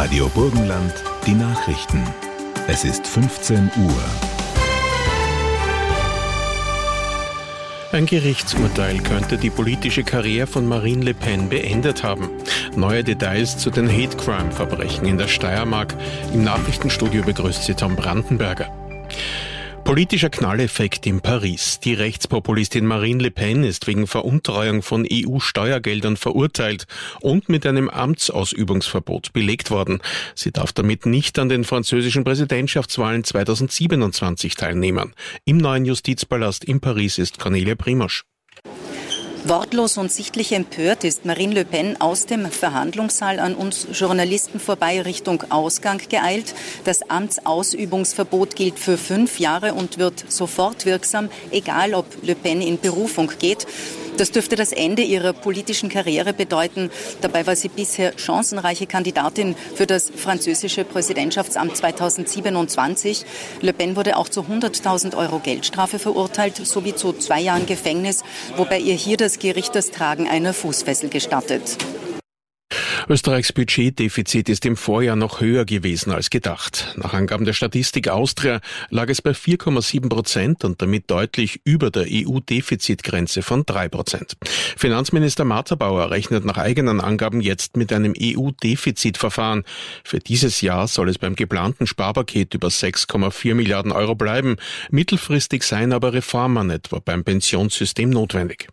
Radio Burgenland, die Nachrichten. Es ist 15 Uhr. Ein Gerichtsurteil könnte die politische Karriere von Marine Le Pen beendet haben. Neue Details zu den Hate-Crime-Verbrechen in der Steiermark. Im Nachrichtenstudio begrüßt sie Tom Brandenberger. Politischer Knalleffekt in Paris. Die Rechtspopulistin Marine Le Pen ist wegen Veruntreuung von EU-Steuergeldern verurteilt und mit einem Amtsausübungsverbot belegt worden. Sie darf damit nicht an den französischen Präsidentschaftswahlen 2027 teilnehmen. Im neuen Justizpalast in Paris ist Cornelia Primosch. Wortlos und sichtlich empört ist Marine Le Pen aus dem Verhandlungssaal an uns Journalisten vorbei Richtung Ausgang geeilt. Das Amtsausübungsverbot gilt für 5 Jahre und wird sofort wirksam, egal ob Le Pen in Berufung geht. Das dürfte das Ende ihrer politischen Karriere bedeuten. Dabei war sie bisher chancenreiche Kandidatin für das französische Präsidentschaftsamt 2027. Le Pen wurde auch zu 100.000 Euro Geldstrafe verurteilt, sowie zu 2 Jahren Gefängnis, wobei ihr hier das Gericht das Tragen einer Fußfessel gestattet. Österreichs Budgetdefizit ist im Vorjahr noch höher gewesen als gedacht. Nach Angaben der Statistik Austria lag es bei 4,7% und damit deutlich über der EU-Defizitgrenze von 3%. Finanzminister Martha-Bauer rechnet nach eigenen Angaben jetzt mit einem EU-Defizitverfahren. Für dieses Jahr soll es beim geplanten Sparpaket über 6,4 Milliarden Euro bleiben. Mittelfristig seien aber Reformen etwa beim Pensionssystem notwendig.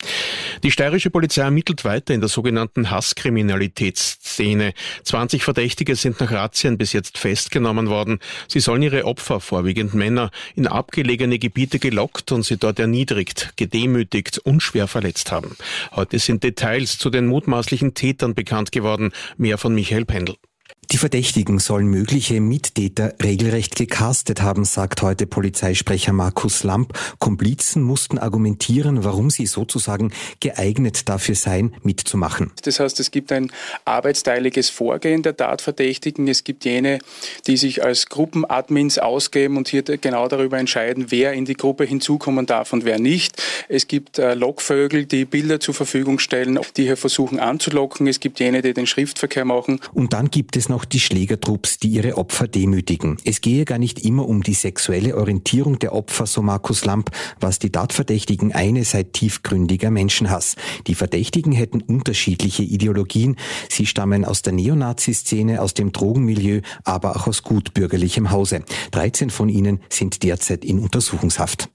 Die steirische Polizei ermittelt weiter in der sogenannten Hasskriminalitätsszene. 20 Verdächtige sind nach Razzien bis jetzt festgenommen worden. Sie sollen ihre Opfer, vorwiegend Männer, in abgelegene Gebiete gelockt und sie dort erniedrigt, gedemütigt und schwer verletzt haben. Heute sind Details zu den mutmaßlichen Tätern bekannt geworden. Mehr von Michael Pendl. Die Verdächtigen sollen mögliche Mittäter regelrecht gecastet haben, sagt heute Polizeisprecher Markus Lamp. Komplizen mussten argumentieren, warum sie sozusagen geeignet dafür seien, mitzumachen. Das heißt, es gibt ein arbeitsteiliges Vorgehen der Tatverdächtigen. Es gibt jene, die sich als Gruppenadmins ausgeben und hier genau darüber entscheiden, wer in die Gruppe hinzukommen darf und wer nicht. Es gibt Lockvögel, die Bilder zur Verfügung stellen, die hier versuchen anzulocken. Es gibt jene, die den Schriftverkehr machen. Und dann gibt es noch die Schlägertrupps, die ihre Opfer demütigen. Es gehe gar nicht immer um die sexuelle Orientierung der Opfer, so Markus Lamp. Was die Tatverdächtigen eine sei tiefgründiger Menschenhass. Die Verdächtigen hätten unterschiedliche Ideologien. Sie stammen aus der Neonazi-Szene, aus dem Drogenmilieu, aber auch aus gutbürgerlichem Hause. 13 von ihnen sind derzeit in Untersuchungshaft.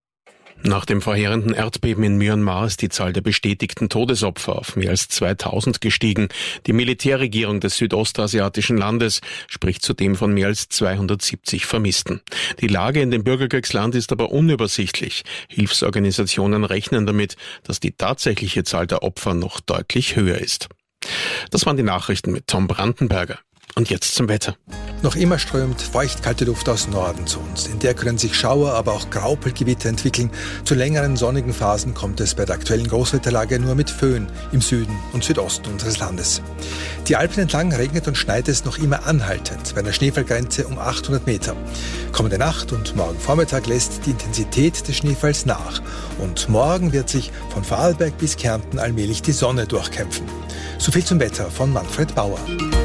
Nach dem verheerenden Erdbeben in Myanmar ist die Zahl der bestätigten Todesopfer auf mehr als 2000 gestiegen. Die Militärregierung des südostasiatischen Landes spricht zudem von mehr als 270 Vermissten. Die Lage in dem Bürgerkriegsland ist aber unübersichtlich. Hilfsorganisationen rechnen damit, dass die tatsächliche Zahl der Opfer noch deutlich höher ist. Das waren die Nachrichten mit Tom Brandenberger. Und jetzt zum Wetter. Noch immer strömt feuchtkalte Luft aus Norden zu uns. In der können sich Schauer, aber auch Graupelgewitter entwickeln. Zu längeren sonnigen Phasen kommt es bei der aktuellen Großwetterlage nur mit Föhn im Süden und Südosten unseres Landes. Die Alpen entlang regnet und schneit es noch immer anhaltend bei einer Schneefallgrenze um 800 Meter. Kommende Nacht und morgen Vormittag lässt die Intensität des Schneefalls nach. Und morgen wird sich von Vorarlberg bis Kärnten allmählich die Sonne durchkämpfen. So viel zum Wetter von Manfred Bauer.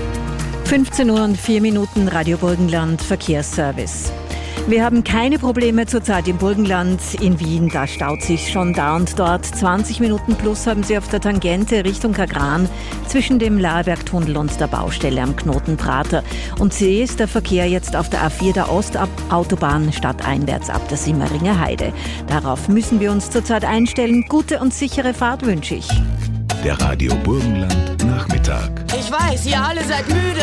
15 Uhr und 4 Minuten, Radio Burgenland Verkehrsservice. Wir haben keine Probleme zurzeit im Burgenland. In Wien, da staut sich schon da und dort. 20 Minuten plus haben Sie auf der Tangente Richtung Kagran zwischen dem Laerbergtunnel und der Baustelle am Knoten Prater. Und C ist der Verkehr jetzt auf der A4 der Ostautobahn stadteinwärts ab der Simmeringer Heide. Darauf müssen wir uns zurzeit einstellen. Gute und sichere Fahrt wünsche ich. Der Radio Burgenland Nachmittag. Ich weiß, ihr alle seid müde.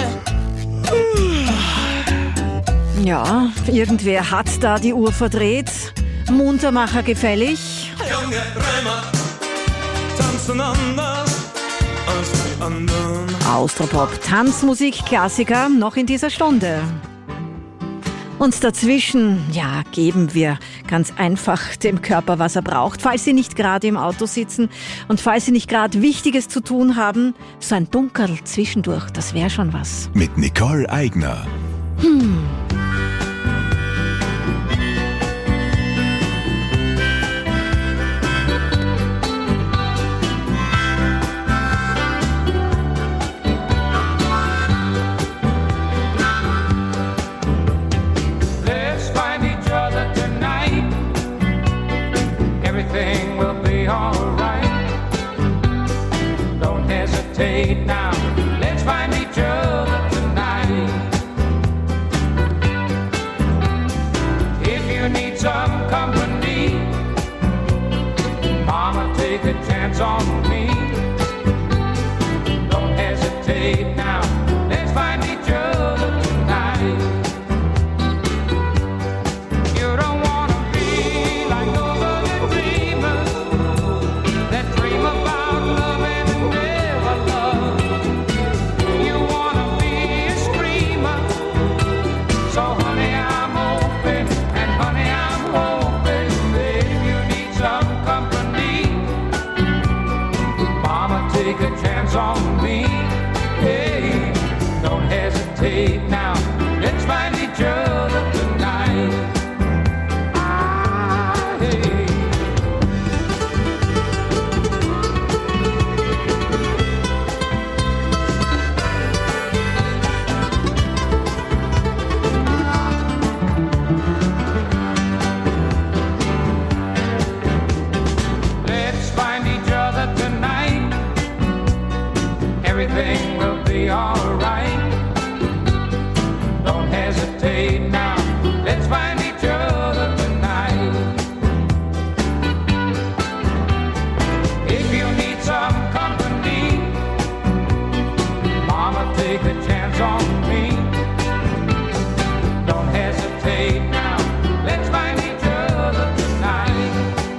Ja, irgendwer hat da die Uhr verdreht. Muntermacher gefällig. Junge Römer tanzen anders als die anderen. Austropop, Tanzmusik, Klassiker noch in dieser Stunde. Und dazwischen, ja, geben wir ganz einfach dem Körper, was er braucht. Falls Sie nicht gerade im Auto sitzen und falls Sie nicht gerade Wichtiges zu tun haben, so ein Dunkel zwischendurch, das wäre schon was. Mit Nicole Eigner. chance on me. Don't hesitate now, let's find each other tonight. You don't wanna be like those other dreamers that dream about love and never love. You wanna be a screamer, so honey I'm open, and honey I'm hoping that if you need some company, mama take a chance on me. Hey, don't hesitate now, let's find each other tonight. Hey. Let's find each other tonight. Everything will be alright. Don't hesitate now. Let's find each other tonight. If you need some company, mama, take a chance on me. Don't hesitate now. Let's find each other tonight.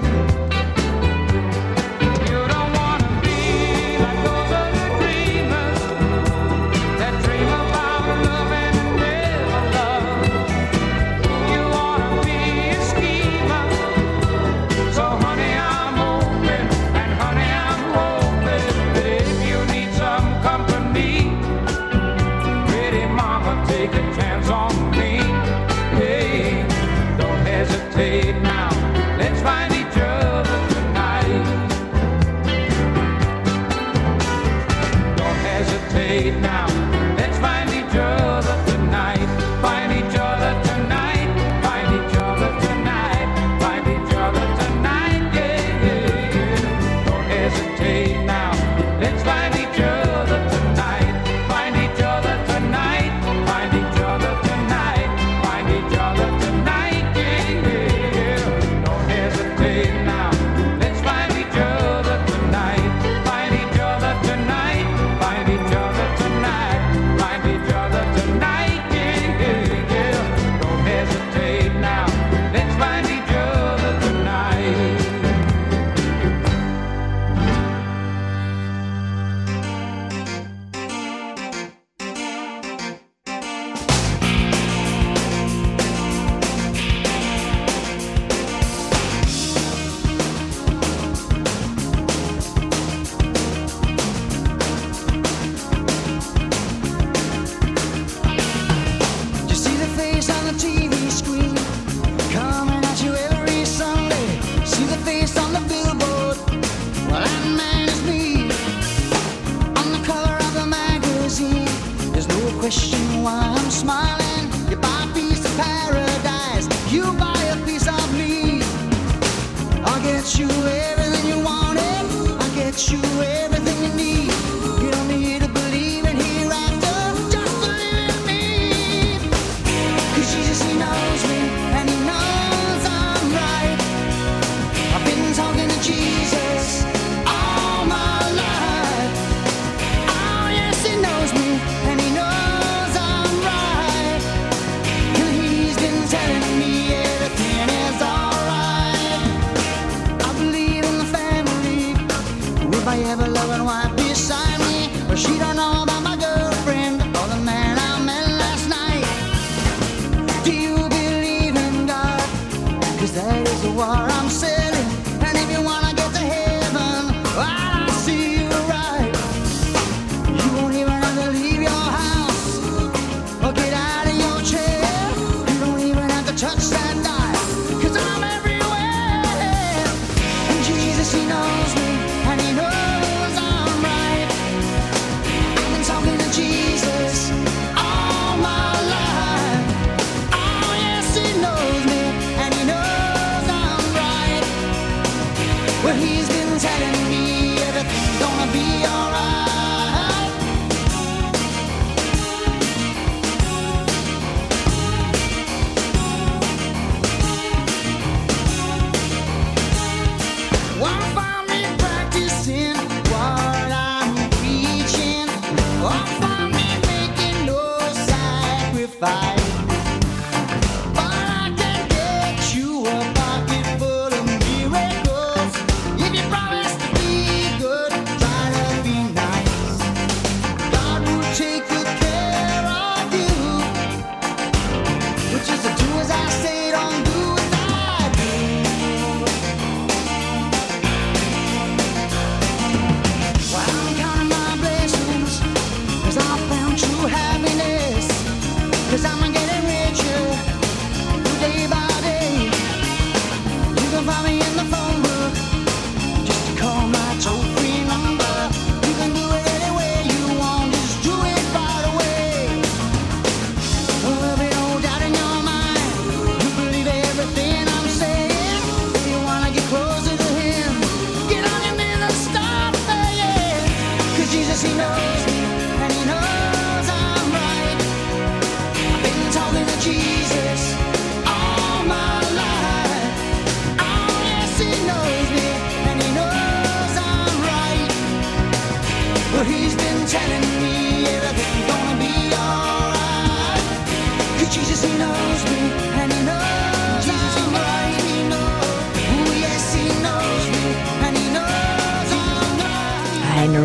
You don't wanna be like those other dreamers that dream about love and never love. You wanna be a schemer, so honey I'm open, and honey I'm hoping that if you need some company, pretty mama, take a chance on me. Hey, don't hesitate now, let's find each other tonight. Don't hesitate now, let's find each other tonight. Find each other tonight, find each other tonight, find each other tonight, yeah, yeah, yeah. Don't hesitate now, let's find each other tonight. Find each other tonight, find each other tonight, find each other tonight, yeah, yeah, yeah. Don't hesitate now, let's find each other tonight. Find each other tonight, find each other tonight, find each other tonight, yeah, yeah, yeah. Don't hesitate now, let's find each other tonight. You see the face on the TV screen, coming at you every Sunday. See the face on the billboard, well that man is me. On the cover of the magazine, there's no question why I'm smiling. You buy a piece of paradise, you buy a piece of me. I'll get you everything you wanted, I'll get you everything you need. You don't need to believe in hereafter, just believe in me. 'Cause Jesus, he knows me, and he knows I'm right. I've been talking to Jesus all my life. Oh yes, he knows me, and he knows I'm right. And he's been telling me everything is alright. I believe in the family, with my ever-loving wife beside me. Well, she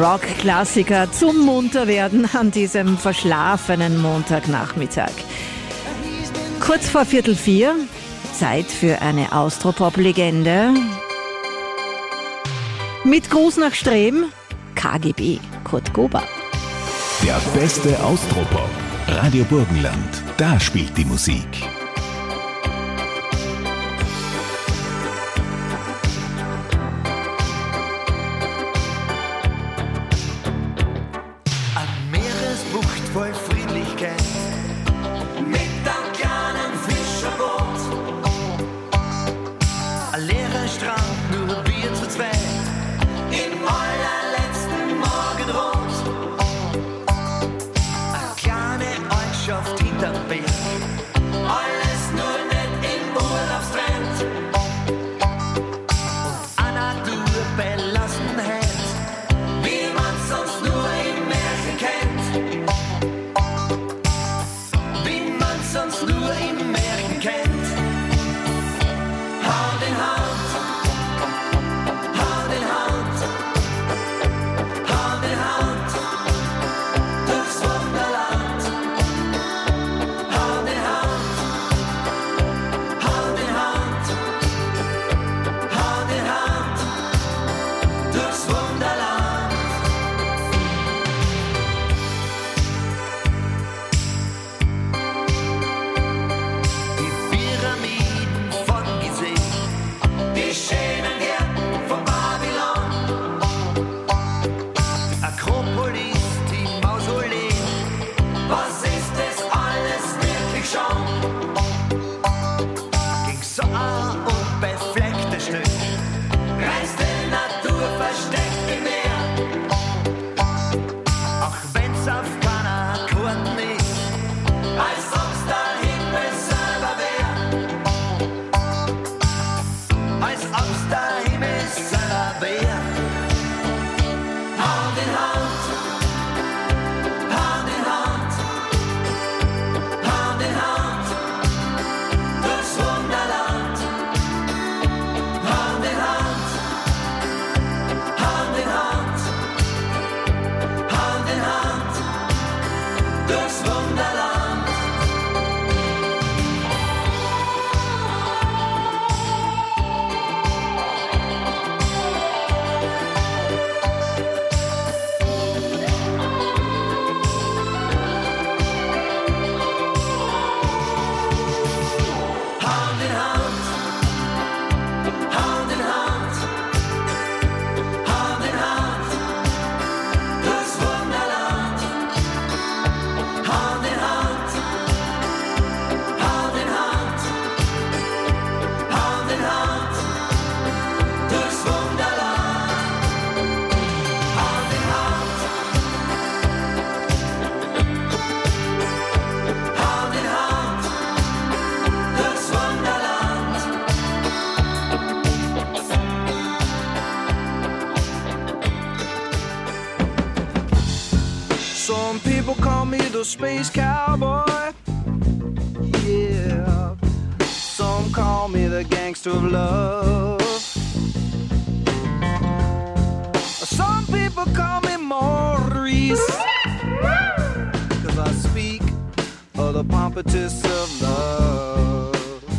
Rock-Klassiker zum Munterwerden an diesem verschlafenen Montagnachmittag. Kurz vor 3:45, Zeit für eine Austropop-Legende. Mit Gruß nach Strem, KGB, Kurt Gober. Der beste Austropop. Radio Burgenland. Da spielt die Musik. Voll Friedlichkeit, mit einem kleinen Fischerboot, ein leerer Strand, nur ein Bier zu zweit, im allerletzten Morgenrot, eine kleine Ortschaft hinterm Berg, alles nur nicht im Urlaubstrend, und eine Naturbelassenheit, wie man sonst nur im Märchen kennt. Sonst nur im Märchen kennt. Hand in Hand, Hand in Hand, Hand in Hand, durchs Wunderland. Hand in Hand, Hand in Hand, Hand in Hand, durchs Wunderland. Some people call me the space cowboy. Yeah. Some call me the gangster of love. Some people call me Maurice, 'cause I speak of the pompatus of love.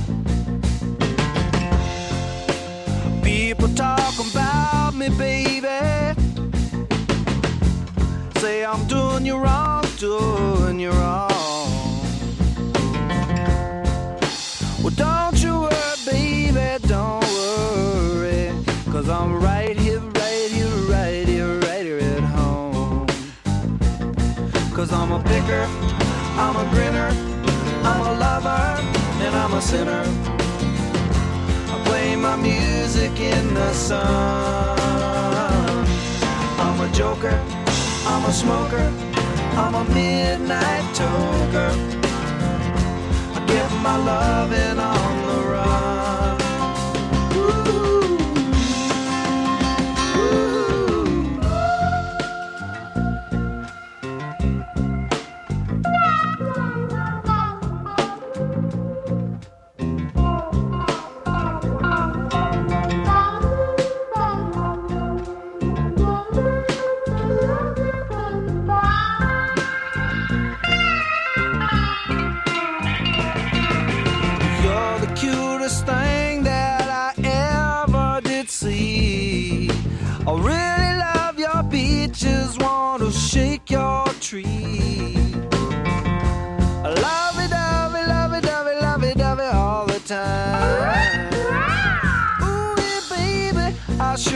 People talk about me, baby, say I'm doing you wrong, doing you wrong. Well, don't you worry, baby, don't worry, 'cause I'm right here, right here, right here, right here at home. 'Cause I'm a picker, I'm a grinner, I'm a lover, and I'm a sinner. I play my music in the sun. I'm a joker, I'm a smoker, I'm a midnight toker. I get my loving on the run. Ooh.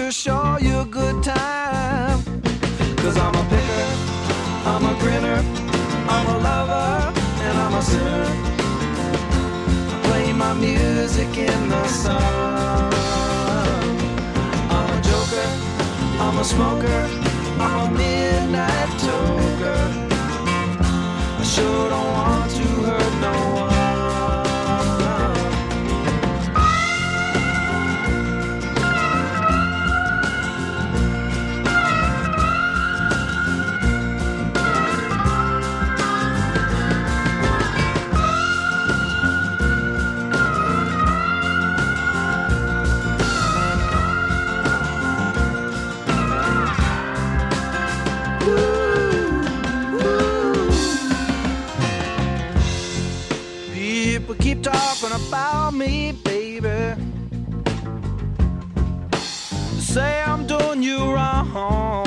to show you a good time. 'Cause I'm a picker, I'm a grinner, I'm a lover, and I'm a sinner. I play my music in the sun. I'm a joker, I'm a smoker, I'm a midnight toker. I sure don't want to hurt no one. People keep talking about me, baby. Say I'm doing you wrong.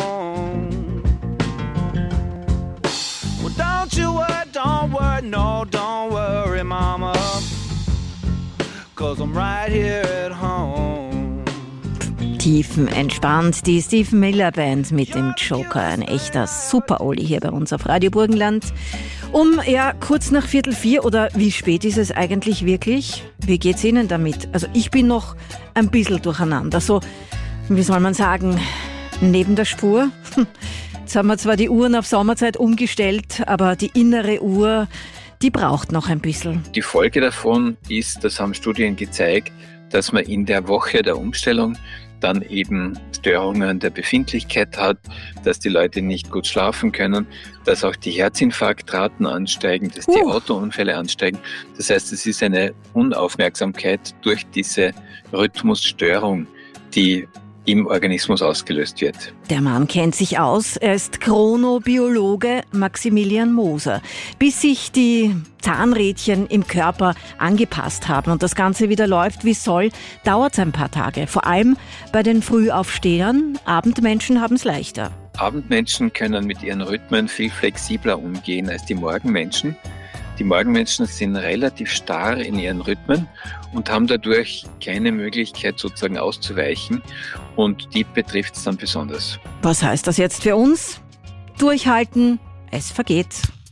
Well, don't worry, no, don't worry, mama. 'Cause I'm right here at home. Tiefenentspannt, die Stephen Miller Band mit dem Joker. Ein echter Super-Oli hier bei uns auf Radio Burgenland. Kurz nach 3:45 oder wie spät ist es eigentlich wirklich? Wie geht's Ihnen damit? Also ich bin noch ein bisschen durcheinander. So, wie soll man sagen, neben der Spur. Jetzt haben wir zwar die Uhren auf Sommerzeit umgestellt, aber die innere Uhr, die braucht noch ein bisschen. Die Folge davon ist, das haben Studien gezeigt, dass man in der Woche der Umstellung dann eben Störungen der Befindlichkeit hat, dass die Leute nicht gut schlafen können, dass auch die Herzinfarktraten ansteigen, dass die Autounfälle ansteigen. Das heißt, es ist eine Unaufmerksamkeit durch diese Rhythmusstörung, die im Organismus ausgelöst wird. Der Mann kennt sich aus. Er ist Chronobiologe Maximilian Moser. Bis sich die Zahnrädchen im Körper angepasst haben und das Ganze wieder läuft, wie es soll, dauert es ein paar Tage. Vor allem bei den Frühaufstehern. Abendmenschen haben es leichter. Abendmenschen können mit ihren Rhythmen viel flexibler umgehen als die Morgenmenschen. Die Morgenmenschen sind relativ starr in ihren Rhythmen und haben dadurch keine Möglichkeit sozusagen auszuweichen und die betrifft es dann besonders. Was heißt das jetzt für uns? Durchhalten, es vergeht.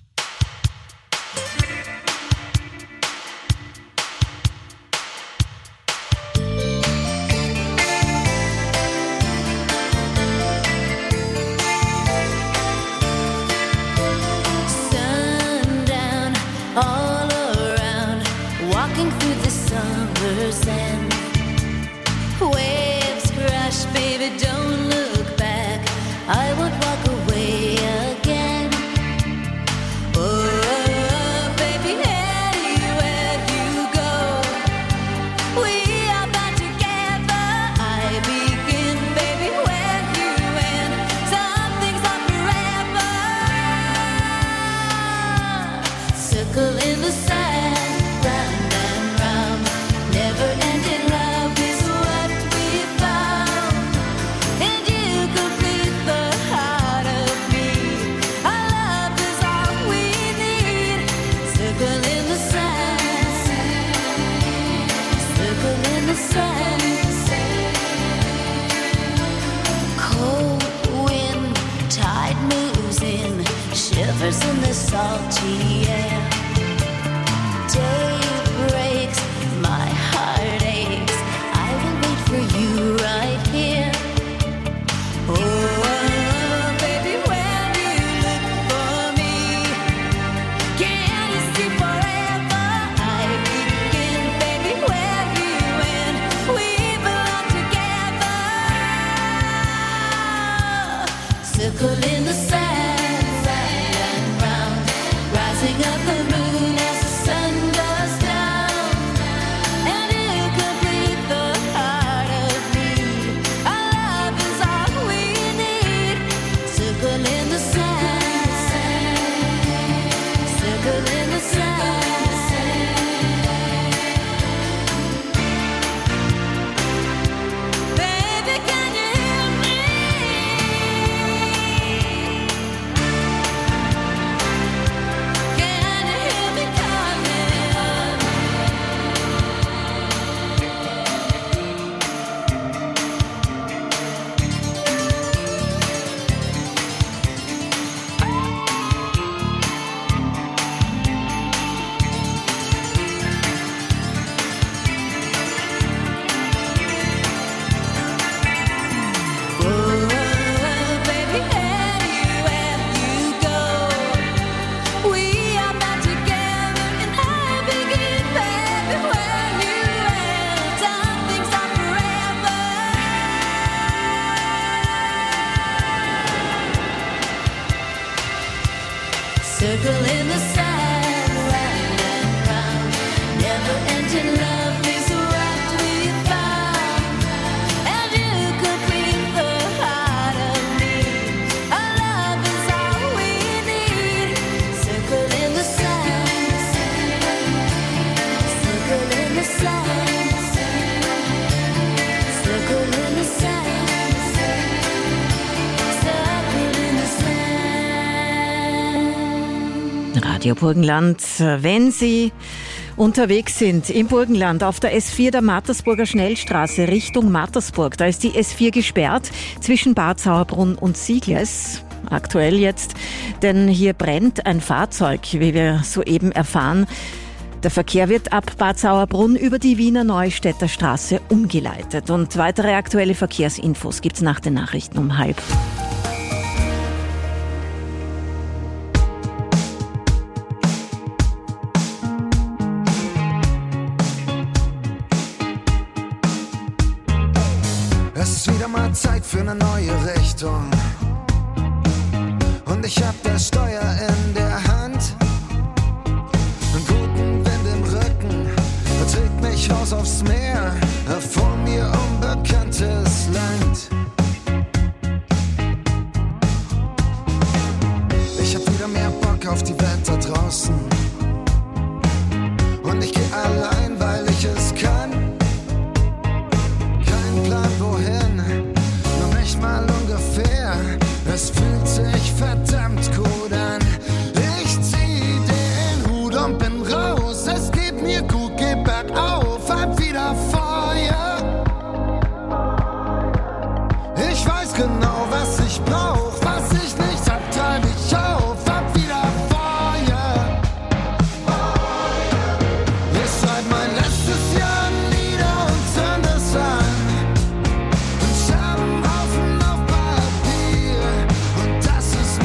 All around, walking through the summer sand. Waves crash, baby, don't look back. I won't walk away again. Oh, baby, anywhere you go, we are bound together. I begin, baby, where you end. Some things are forever. Circle in the sand, round and round. Never ending love is what we found. And you complete the heart of me. Our love is all we need. Circle in the sand, circle in the sand. Cold wind, tide moves in, shivers in the salty air. Day breaks, my heart aches. I will wait for you right here. Oh, baby, when you look for me, can you see forever? I begin, baby, where you end. We belong together. Circle in the sand, round and round, rising up the moon as the sun goes down. And you complete the heart of me. Our love is all we need. Circle in the sand, circle in the sand. Baby, can you hear me? Can Circle in the sand, round and round. Never-ending love is what we found. And you complete the heart of me. Our love is all we need. Circle in the sand, circle in the sand, circle in the sand, circle in the sand. Radio Burgenland, wenn Sie unterwegs sind im Burgenland auf der S4 der Mattersburger Schnellstraße Richtung Mattersburg, da ist die S4 gesperrt zwischen Bad Sauerbrunn und Siegless. Aktuell jetzt, denn hier brennt ein Fahrzeug, wie wir soeben erfahren. Der Verkehr wird ab Bad Sauerbrunn über die Wiener Neustädter Straße umgeleitet. Und weitere aktuelle Verkehrsinfos gibt's nach den Nachrichten um 12:30. Es ist wieder mal Zeit für eine neue Richtung. Und ich hab das Steuer in der Hand. Einen guten Wind im Rücken, er trägt mich raus aufs Meer. Vor mir unbekanntes Land. Ich hab wieder mehr Bock auf die Welt da draußen. Und ich geh allein, weil ich es kann. Kein Plan wohin, noch nicht mal ungefähr. Es fühlt sich verdammt gut an. Ich zieh den Hut und bin raus. Es geht mir gut, geh bergauf, hab wieder Feuer. Ich weiß genau, was ich brauch. Was ich nicht hab, treib ich auf, hab wieder Feuer. Ich schreib mein letztes Jahr nieder und zünd es an. Und Scherbenhaufen auf Papier. Und das ist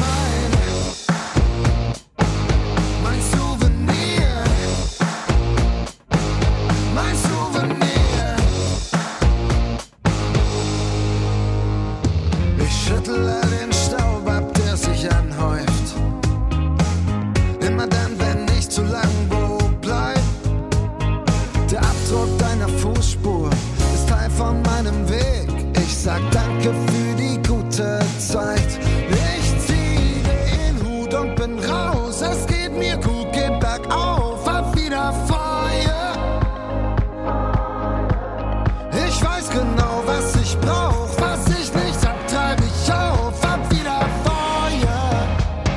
mein Souvenir. Mein Souvenir. Ich schüttle den Staub ab, der sich anhäuft. Immer dann, wenn ich zu lang wo bleib. Der Abdruck deiner Fußspur ist Teil von meinem Weg. Ich sag danke für die gute Zeit. Ich zieh den Hut und bin raus. Es geht mir gut, geh bergauf, hab wieder Feuer. Ich weiß genau, was ich brauch. Was ich nicht hab, treib ich auf, hab wieder Feuer.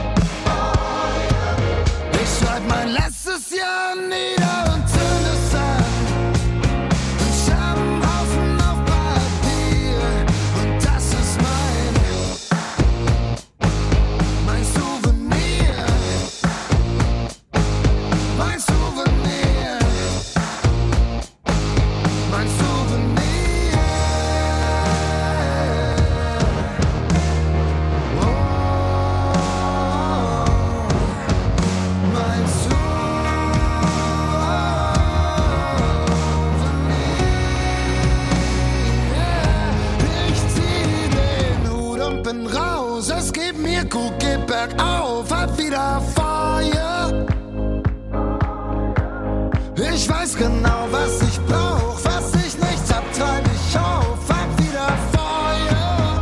Ich schreib mein letztes Jahr nieder und zünd es an. Ein Scherbenhaufen auf Papier. Und das ist mein Souvenir. Mein Souvenir. Mein Souvenir. Oh, mein Souvenir. Ich zieh den Hut und bin raus. Es geht mir gut, geh bergauf, hab wieder Feuer. Ich weiß genau, was ich brauch. Was ich nicht hab, treib ich auf, hab wieder Feuer.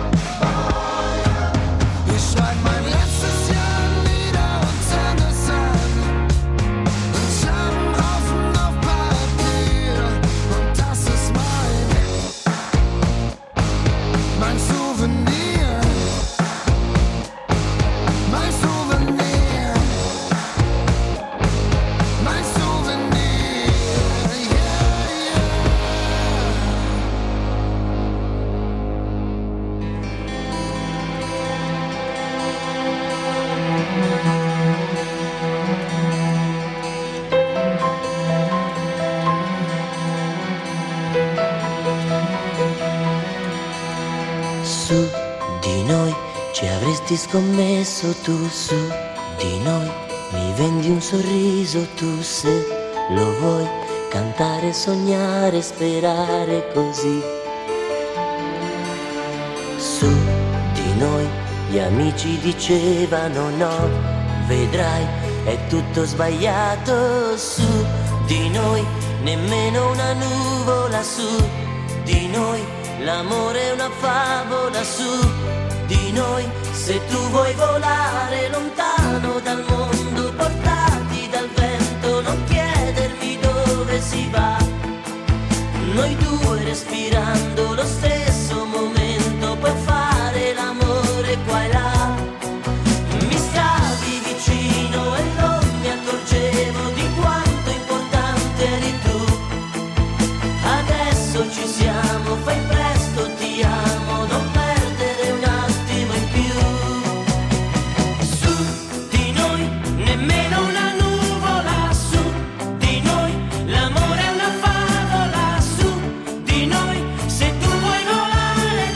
Ich schreib mein letztes Jahr nieder und zünd es an. Ein Scherbenhaufen auf Papier. Und das ist mein Souvenir. Mein Souvenir. Mein Souvenir. Yeah, yeah. Su di noi ci avresti scommesso tu, su di noi mi vendi un sorriso tu, se lo vuoi cantare, sognare, sperare così. Su di noi gli amici dicevano no, vedrai è tutto sbagliato su di noi, nemmeno una nuvola su di noi, l'amore è una favola su di noi, se tu vuoi volare lontano dal mondo, portati dal vento, non chiedermi dove si va, noi due respirando lo stesso momento, puoi fare l'amore qua e là, mi stavi vicino e non mi accorgevo di quanto importante eri tu, adesso ci siamo, fai presto, ti amo, non perdere un attimo in più, su di noi, nemmeno una nuvola, su di noi, l'amore è una favola, su di noi, se tu vuoi volare,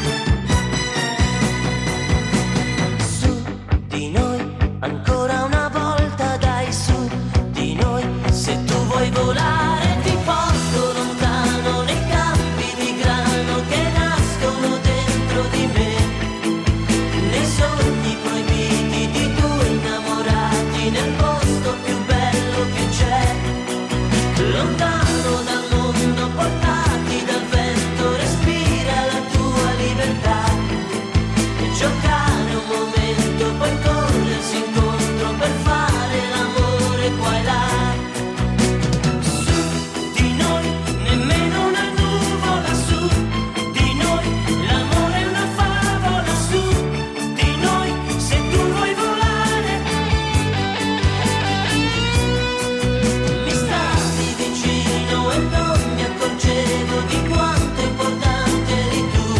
su di noi, ancora una volta dai, su di noi, se tu vuoi volare ti porto lontano nei campi di grano che nascono dentro di me, nei sogni proibiti di due innamorati, nel posto più bello che c'è, lontano dal mondo, portati dal vento, respira la tua libertà, e giocare un momento, poi corrersi incontro per fare l'amore qua e là, su di noi, nemmeno una nuvola, su di noi, l'amore è una favola, su di noi, se tu vuoi volare, mi stavi vicino e non mi accorgevo di quanto importante eri tu,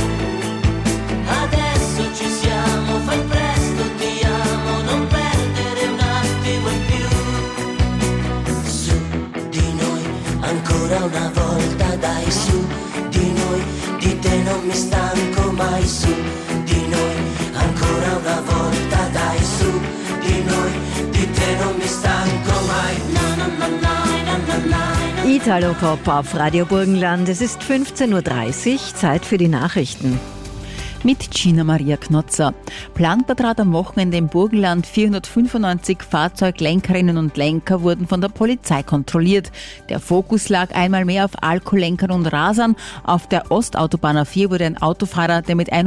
adesso ci siamo, fai presto, ti amo, non perdere un attimo in più, su di noi, ancora una volta dai, su di noi, di te non mi stanco mai, su di noi, ancora una volta dai, su di noi, di te non mi stanco mai, na na na na na na na. Italo-Pop auf Radio Burgenland. Es ist 15.30 Uhr, Zeit für die Nachrichten. Mit Gina Maria Knotzer. Planbar trat am Wochenende im Burgenland 495 Fahrzeuglenkerinnen und Lenker wurden von der Polizei kontrolliert. Der Fokus lag einmal mehr auf Alkoholenkern und Rasern. Auf der Ostautobahn A4 wurde ein Autofahrer, der mit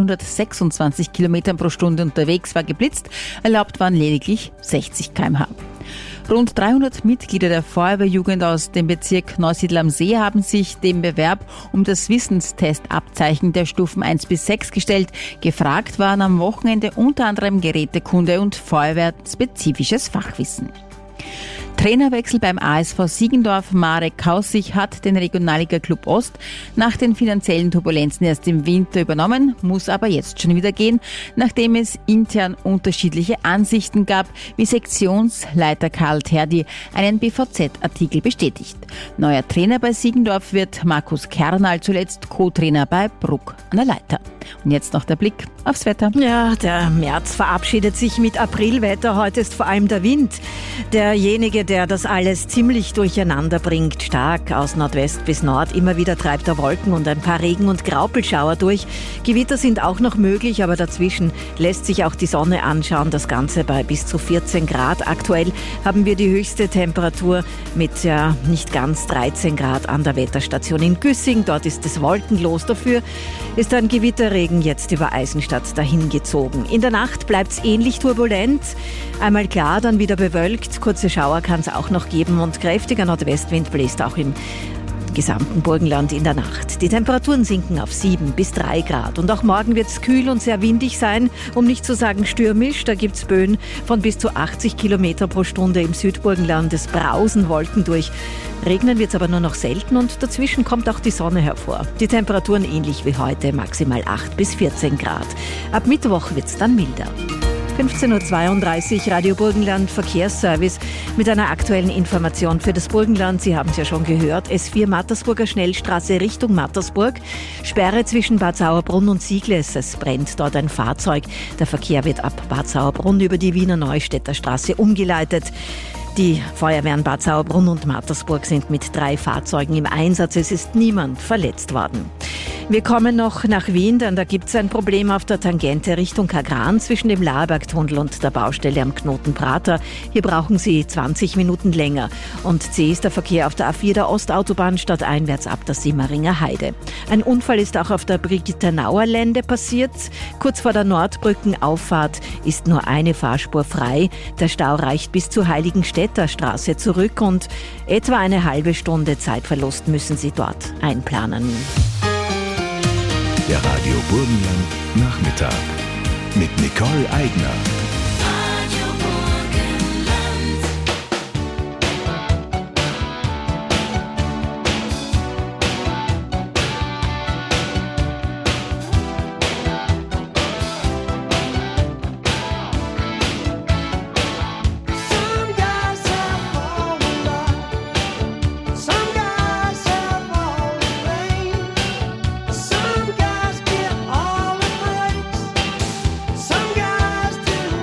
126 km pro Stunde unterwegs war, geblitzt. Erlaubt waren lediglich 60 km/h. Rund 300 Mitglieder der Feuerwehrjugend aus dem Bezirk Neusiedl am See haben sich dem Bewerb um das Wissenstestabzeichen der Stufen 1 bis 6 gestellt. Gefragt waren am Wochenende unter anderem Gerätekunde und feuerwehrspezifisches Fachwissen. Trainerwechsel beim ASV Siegendorf. Marek Kaussig hat den Regionalliga-Klub Ost nach den finanziellen Turbulenzen erst im Winter übernommen, muss aber jetzt schon wieder gehen, nachdem es intern unterschiedliche Ansichten gab, wie Sektionsleiter Karl Terdi einen BVZ-Artikel bestätigt. Neuer Trainer bei Siegendorf wird Markus Kernal, zuletzt Co-Trainer bei Bruck an der Leiter. Und jetzt noch der Blick aufs Wetter. Ja, der März verabschiedet sich mit Aprilwetter. Heute ist vor allem der Wind derjenige, der das alles ziemlich durcheinander bringt. Stark aus Nordwest bis Nord. Immer wieder treibt er Wolken und ein paar Regen- und Graupelschauer durch. Gewitter sind auch noch möglich, aber dazwischen lässt sich auch die Sonne anschauen. Das Ganze bei bis zu 14 Grad. Aktuell haben wir die höchste Temperatur mit nicht ganz 13 Grad an der Wetterstation in Güssing. Dort ist es wolkenlos. Dafür ist ein Gewitterregen jetzt über Eisenstadt dahingezogen. In der Nacht bleibt es ähnlich turbulent. Einmal klar, dann wieder bewölkt. Kurze Schauer kann es auch noch geben und kräftiger Nordwestwind bläst auch im gesamten Burgenland in der Nacht. Die Temperaturen sinken auf 7 bis 3 Grad. Und auch morgen wird es kühl und sehr windig sein, um nicht zu sagen stürmisch. Da gibt es Böen von bis zu 80 Kilometer pro Stunde im Südburgenland. Es brausen Wolken durch. Regnen wird es aber nur noch selten und dazwischen kommt auch die Sonne hervor. Die Temperaturen ähnlich wie heute, maximal 8 bis 14 Grad. Ab Mittwoch wird es dann milder. 15.32 Uhr, Radio Burgenland Verkehrsservice mit einer aktuellen Information für das Burgenland. Sie haben es ja schon gehört. S4 Mattersburger Schnellstraße Richtung Mattersburg. Sperre zwischen Bad Sauerbrunn und Siegles. Es brennt dort ein Fahrzeug. Der Verkehr wird ab Bad Sauerbrunn über die Wiener Neustädter Straße umgeleitet. Die Feuerwehren Bad Sauerbrunn und Mattersburg sind mit 3 Fahrzeugen im Einsatz. Es ist niemand verletzt worden. Wir kommen noch nach Wien, denn da gibt es ein Problem auf der Tangente Richtung Kagran zwischen dem Laerbergtunnel und der Baustelle am Knoten Prater. Hier brauchen Sie 20 Minuten länger. Und C ist der Verkehr auf der A4 der Ostautobahn stadteinwärts ab der Simmeringer Heide. Ein Unfall ist auch auf der Brigittenauer Lände passiert. Kurz vor der Nordbrückenauffahrt ist nur eine Fahrspur frei. Der Stau reicht bis zur Heiligenstädter Straße zurück und etwa eine halbe Stunde Zeitverlust müssen Sie dort einplanen. Der Radio Burgenland Nachmittag mit Nicole Eigner. Some guys get all the breaks. Some guys do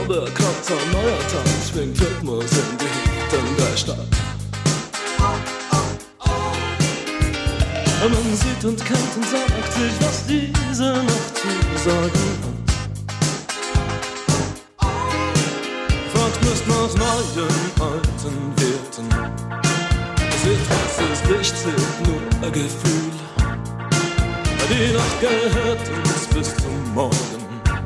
Zauberkratzer, neuer Tanz, schwingt Rhythmus in die Hüften der Stadt. Man sieht und kennt und sagt sich, was diese Nacht zu sagen hat. Fragt nicht nach neuen, alten Werten. Seht, was ist Licht, seht nur ein Gefühl. Die Nacht gehört uns bis zum Morgen.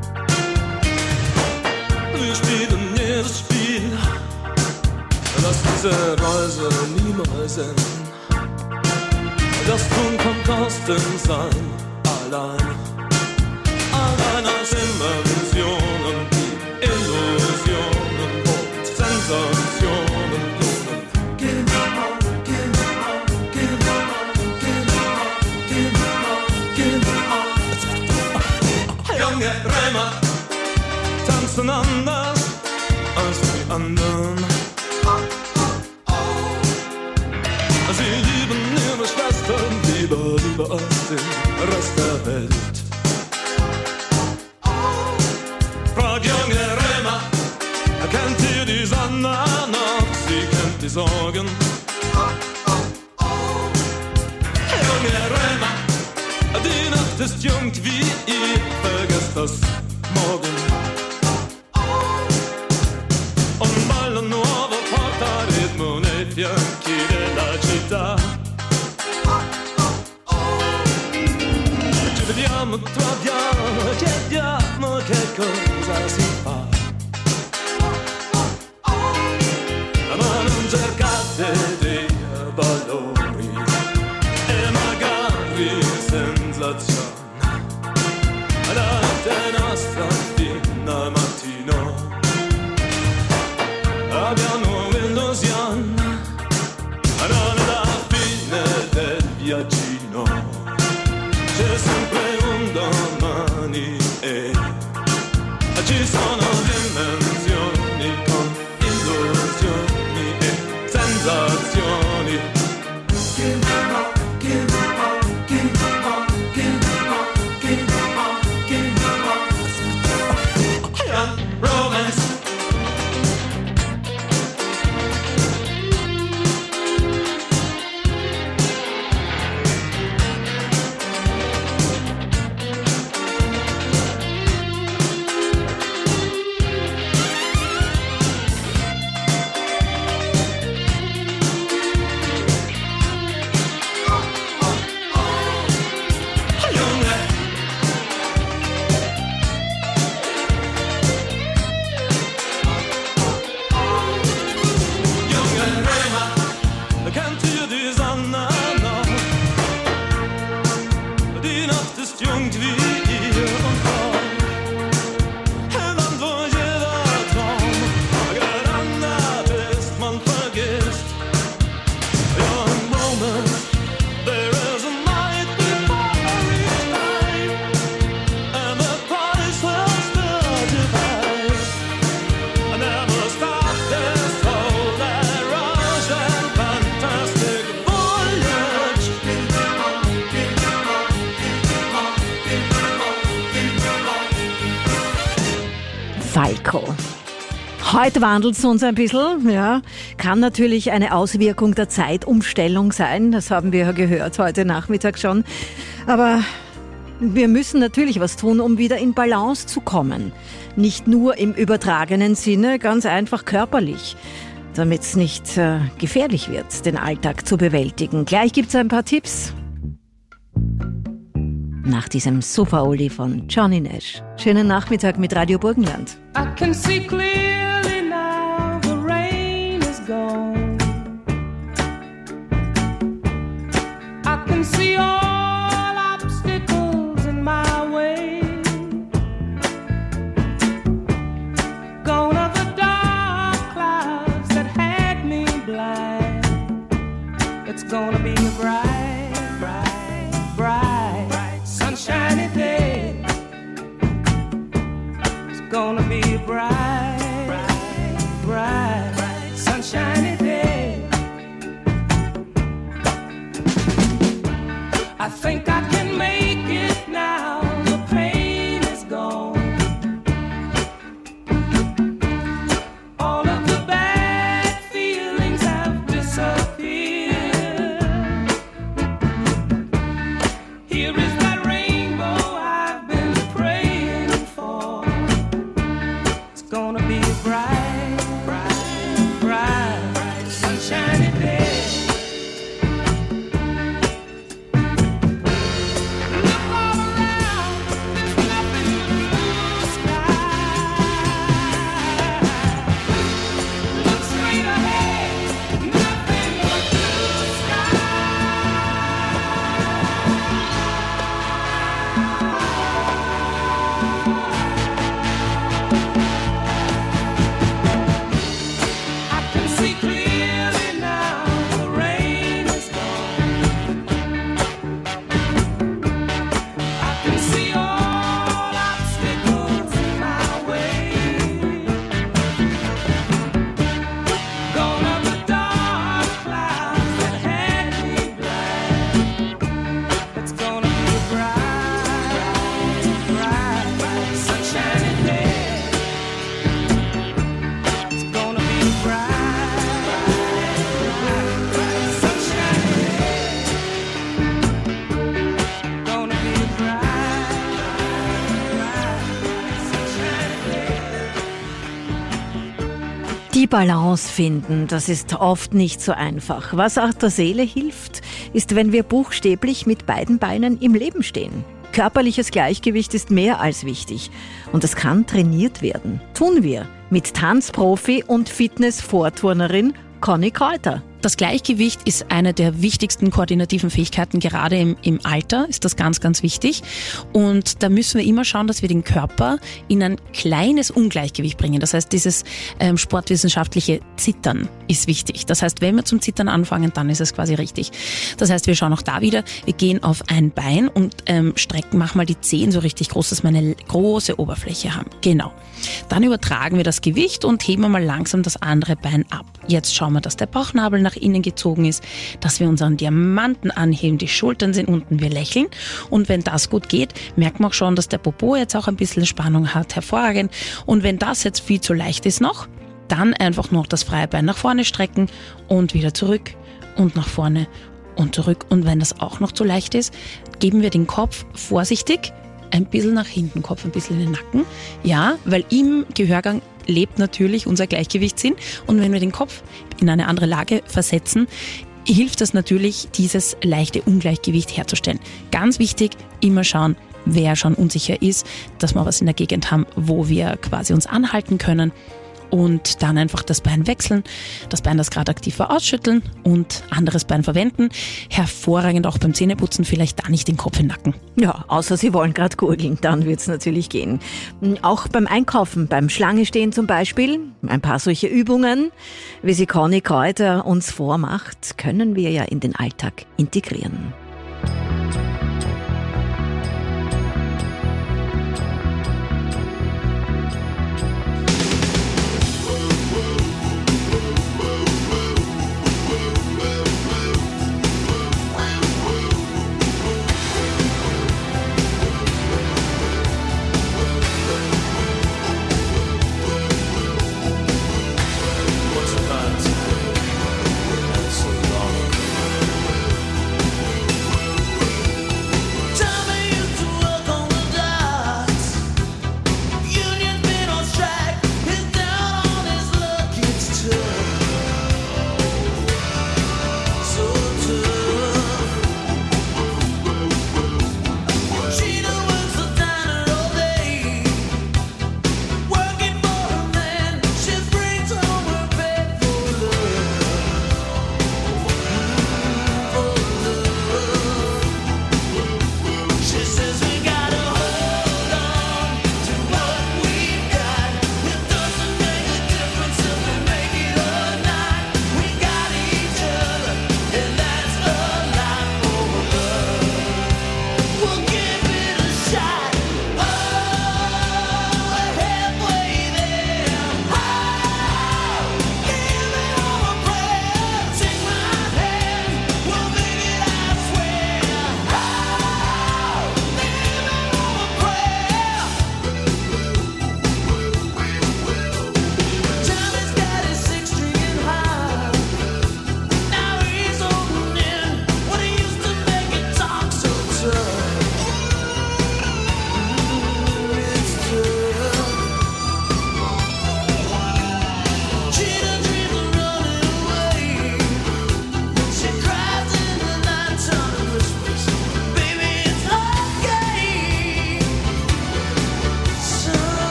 Wir spielen jedes Spiel, lass diese Reise niemals enden. Das Tun kommt aus dem Sein allein. Allein als Inventionen, die Illusionen und Sensationen lohnen. Junge Römer tanzen anders als die anderen. Sie lieben ihre Schwestern lieber als den Rest der Welt. Frag junge Römer, kennt ihr die Sonne noch? Sie kennt die Sorgen. Junge Römer, die Nacht ist jung wie ihr, vergesst das morgen. Un ballo nuovo porta ritmo nei fianchi della città. Ci vediamo, troviamo, chiediamo che cosa si fa. Ma non cercate dei valori e magari sensazioni. La notte nostra fino al mattino. Abbiamo un'illusione, ma non è la fine del viaggino. C'è sempre un domani e ci sono dimensioni con illusioni e sensazioni. Romance. Falco. Heute wandelt es uns ein bisschen, ja. Kann natürlich eine Auswirkung der Zeitumstellung sein, das haben wir ja gehört heute Nachmittag schon. Aber wir müssen natürlich was tun, um wieder in Balance zu kommen. Nicht nur im übertragenen Sinne, ganz einfach körperlich, damit es nicht gefährlich wird, den Alltag zu bewältigen. Gleich gibt es ein paar Tipps. Nach diesem Sofa-Oli von Johnny Nash. Schönen Nachmittag mit Radio Burgenland. I can see clearly now the rain is gone. I can see all obstacles in my way. Gone are the dark clouds that had me blind. It's gonna be a bright, bright, bright, sunshiny day. It's gonna be a bright Die Balance finden, das ist oft nicht so einfach. Was auch der Seele hilft, ist, wenn wir buchstäblich mit beiden Beinen im Leben stehen. Körperliches Gleichgewicht ist mehr als wichtig und es kann trainiert werden. Tun wir mit Tanzprofi und Fitness-Vorturnerin Conny Kräuter. Das Gleichgewicht ist eine der wichtigsten koordinativen Fähigkeiten, gerade im Alter ist das ganz, ganz wichtig. Und da müssen wir immer schauen, dass wir den Körper in ein kleines Ungleichgewicht bringen. Das heißt, dieses sportwissenschaftliche Zittern ist wichtig. Das heißt, wenn wir zum Zittern anfangen, dann ist es quasi richtig. Das heißt, wir schauen auch da wieder, wir gehen auf ein Bein und strecken, machen mal die Zehen so richtig groß, dass wir eine große Oberfläche haben. Genau. Dann übertragen wir das Gewicht und heben wir mal langsam das andere Bein ab. Jetzt schauen wir, dass der Bauchnabel nach innen gezogen ist, dass wir unseren Diamanten anheben, die Schultern sind unten, wir lächeln. Und wenn das gut geht, merkt man auch schon, dass der Popo jetzt auch ein bisschen Spannung hat, hervorragend. Und wenn das jetzt viel zu leicht ist noch, dann einfach noch das freie Bein nach vorne strecken und wieder zurück und nach vorne und zurück. Und wenn das auch noch zu leicht ist, geben wir den Kopf vorsichtig ein bisschen nach hinten, Kopf ein bisschen in den Nacken. Ja, weil im Gehörgang lebt natürlich unser Gleichgewichtssinn. Und wenn wir den Kopf in eine andere Lage versetzen, hilft das natürlich, dieses leichte Ungleichgewicht herzustellen. Ganz wichtig, immer schauen, wer schon unsicher ist, dass wir was in der Gegend haben, wo wir quasi uns anhalten können. Und dann einfach das Bein wechseln, das Bein, das gerade aktiv war, ausschütteln und anderes Bein verwenden. Hervorragend auch beim Zähneputzen, vielleicht da nicht den Kopf in den Nacken. Ja, außer Sie wollen gerade gurgeln, dann wird es natürlich gehen. Auch beim Einkaufen, beim Schlange stehen zum Beispiel, ein paar solche Übungen, wie sie Conny Kräuter uns vormacht, können wir ja in den Alltag integrieren.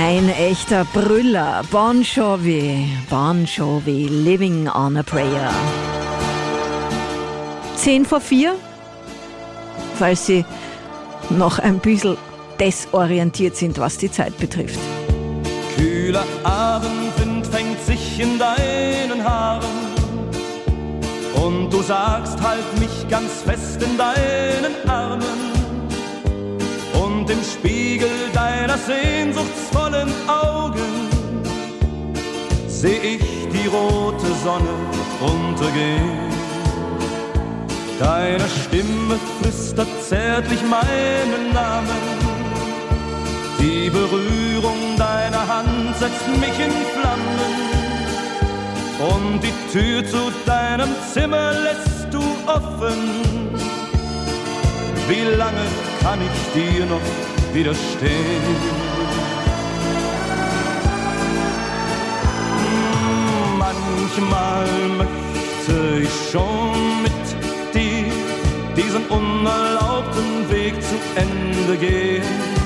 Ein echter Brüller, Bon Jovi, Living on a Prayer. 3:10, falls Sie noch ein bisschen desorientiert sind, was die Zeit betrifft. Kühler Abendwind fängt sich in deinen Haaren und du sagst, halt mich ganz fest in deinen Armen. Und im Spiegel deiner sehnsuchtsvollen Augen seh ich die rote Sonne untergehen. Deine Stimme flüstert zärtlich meinen Namen. Die Berührung deiner Hand setzt mich in Flammen. Und die Tür zu deinem Zimmer lässt du offen. Wie lange kann ich dir noch widerstehen? Manchmal möchte ich schon mit dir diesen unerlaubten Weg zu Ende gehen.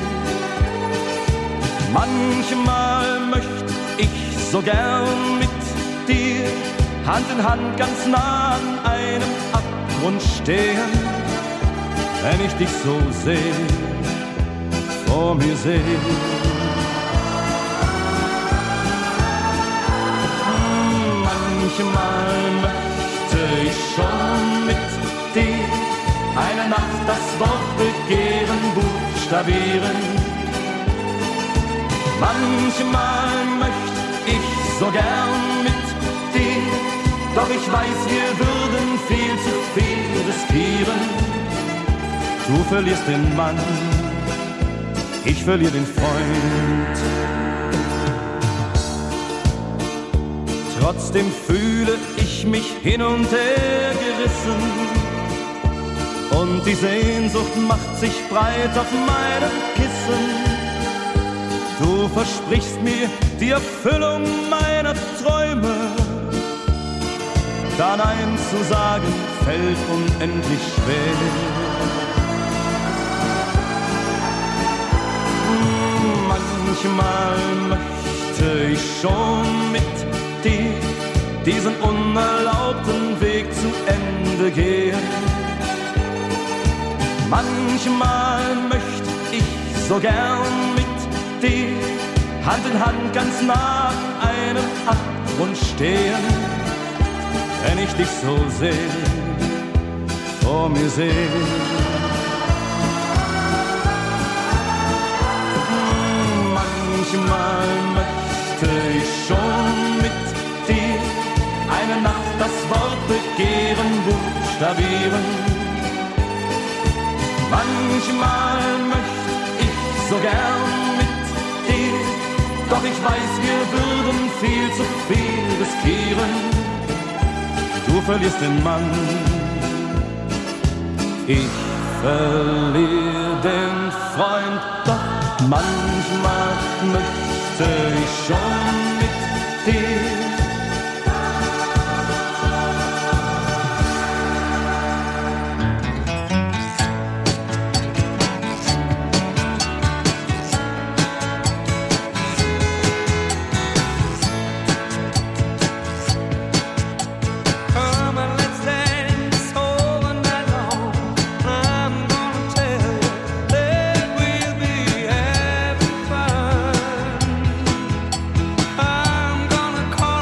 Manchmal möchte ich so gern mit dir Hand in Hand ganz nah an einem Abgrund stehen. Wenn ich dich so sehe, vor mir sehe. Manchmal möchte ich schon mit dir eine Nacht das Wort Begehren buchstabieren. Manchmal möchte ich so gern mit dir, doch ich weiß, wir würden viel zu viel riskieren. Du verlierst den Mann, ich verliere den Freund. Trotzdem fühle ich mich hin und her gerissen und die Sehnsucht macht sich breit auf meinem Kissen. Du versprichst mir die Erfüllung meiner Träume, da Nein zu sagen fällt unendlich schwer. Manchmal möchte ich schon mit dir diesen unerlaubten Weg zu Ende gehen. Manchmal möchte ich so gern mit dir Hand in Hand ganz nah an einem Abgrund stehen. Wenn ich dich so sehe, vor mir sehe. Manchmal möchte ich schon mit dir eine Nacht das Wort Begehren buchstabieren. Manchmal möchte ich so gern mit dir, doch ich weiß, wir würden viel zu viel riskieren. Du verlierst den Mann, ich verliere den Freund, doch manchmal möchte ich schon mit dir. I'm gonna call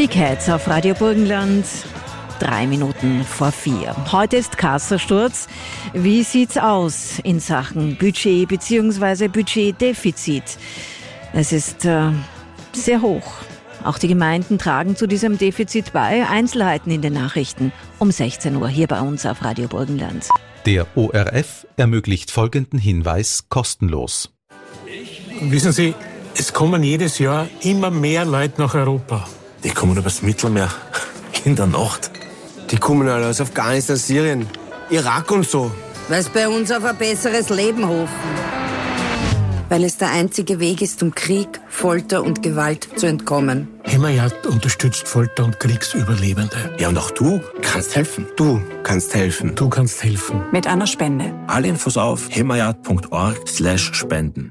Big Heads auf Radio Burgenland. 3 Minuten vor 4. Heute ist Kassensturz. Wie sieht's aus in Sachen Budget bzw. Budgetdefizit? Es ist sehr hoch. Auch die Gemeinden tragen zu diesem Defizit bei. Einzelheiten in den Nachrichten um 16 Uhr hier bei uns auf Radio Burgenland. Der ORF ermöglicht folgenden Hinweis kostenlos. Wissen Sie, es kommen jedes Jahr immer mehr Leute nach Europa. Die kommen übers Mittelmeer in der Nacht. Die kommen alle aus Afghanistan, Syrien, Irak und so. Weil sie bei uns auf ein besseres Leben hoffen. Weil es der einzige Weg ist, um Krieg, Folter und Gewalt zu entkommen. Hämmerjagd unterstützt Folter- und Kriegsüberlebende. Ja, und auch du kannst helfen. Du kannst helfen. Du kannst helfen. Mit einer Spende. Alle Infos auf hämmerjagd.org/spenden.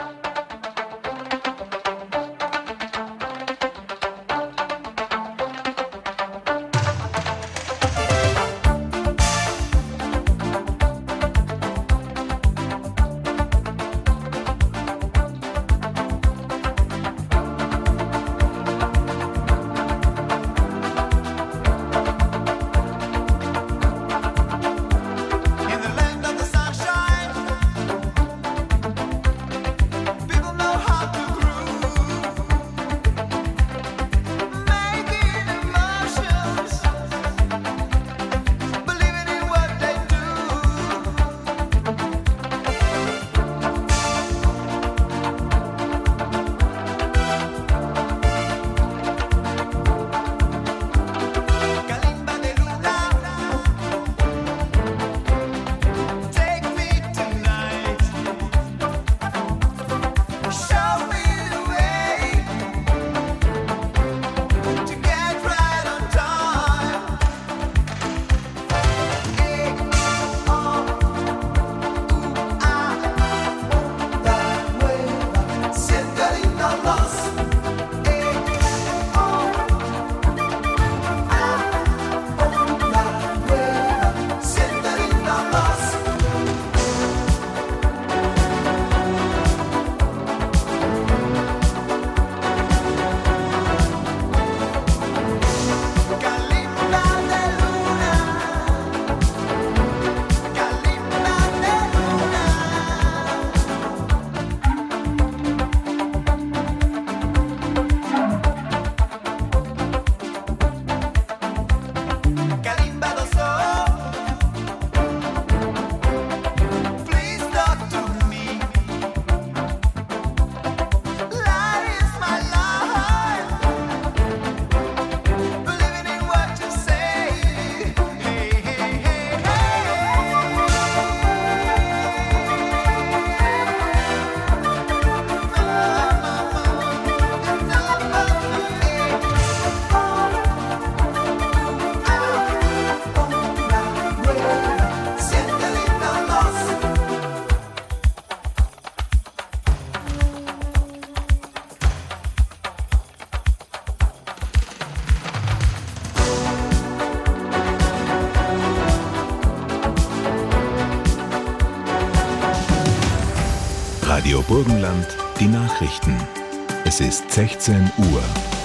Radio Burgenland, die Nachrichten. Es ist 16 Uhr.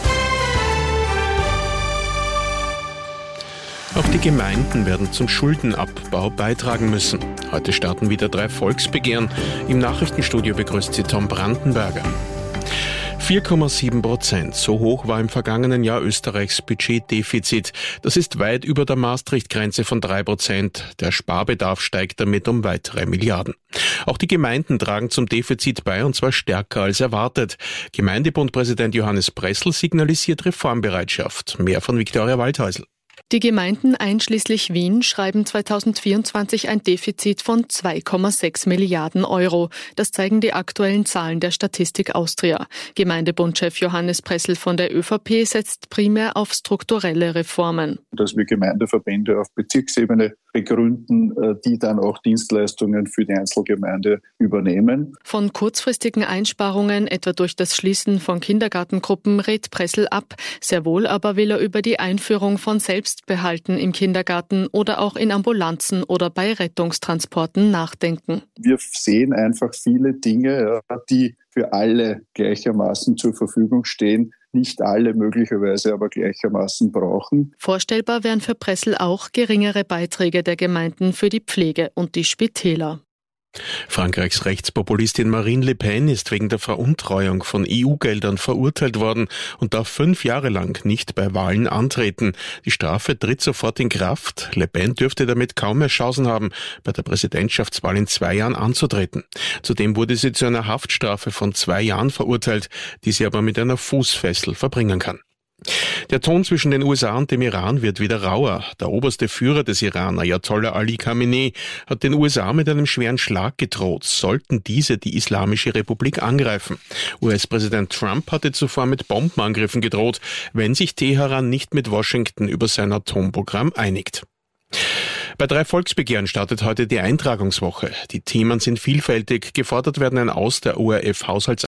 Auch die Gemeinden werden zum Schuldenabbau beitragen müssen. Heute starten wieder 3 Volksbegehren. Im Nachrichtenstudio begrüßt sie Tom Brandenberger. 4,7%. So hoch war im vergangenen Jahr Österreichs Budgetdefizit. Das ist weit über der Maastricht-Grenze von 3%. Der Sparbedarf steigt damit um weitere Milliarden. Auch die Gemeinden tragen zum Defizit bei, und zwar stärker als erwartet. Gemeindebundpräsident Johannes Pressl signalisiert Reformbereitschaft. Mehr von Viktoria Waldhäusl. Die Gemeinden einschließlich Wien schreiben 2024 ein Defizit von 2,6 Milliarden Euro. Das zeigen die aktuellen Zahlen der Statistik Austria. Gemeindebundchef Johannes Pressl von der ÖVP setzt primär auf strukturelle Reformen. Dass wir Gemeindeverbände auf Bezirksebene begründen, die dann auch Dienstleistungen für die Einzelgemeinde übernehmen. Von kurzfristigen Einsparungen, etwa durch das Schließen von Kindergartengruppen, rät Pressl ab. Sehr wohl aber will er über die Einführung von Selbstbehalten im Kindergarten oder auch in Ambulanzen oder bei Rettungstransporten nachdenken. Wir sehen einfach viele Dinge, die für alle gleichermaßen zur Verfügung stehen, nicht alle möglicherweise aber gleichermaßen brauchen. Vorstellbar wären für Pressel auch geringere Beiträge der Gemeinden für die Pflege und die Spitäler. Frankreichs Rechtspopulistin Marine Le Pen ist wegen der Veruntreuung von EU-Geldern verurteilt worden und darf 5 Jahre lang nicht bei Wahlen antreten. Die Strafe tritt sofort in Kraft. Le Pen dürfte damit kaum mehr Chancen haben, bei der Präsidentschaftswahl in 2 Jahren anzutreten. Zudem wurde sie zu einer Haftstrafe von 2 Jahren verurteilt, die sie aber mit einer Fußfessel verbringen kann. Der Ton zwischen den USA und dem Iran wird wieder rauer. Der oberste Führer des Iran, Ayatollah Ali Khamenei, hat den USA mit einem schweren Schlag gedroht, sollten diese die Islamische Republik angreifen. US-Präsident Trump hatte zuvor mit Bombenangriffen gedroht, wenn sich Teheran nicht mit Washington über sein Atomprogramm einigt. Bei 3 Volksbegehren startet heute die Eintragungswoche. Die Themen sind vielfältig. Gefordert werden ein Aus der ORF-Haushalts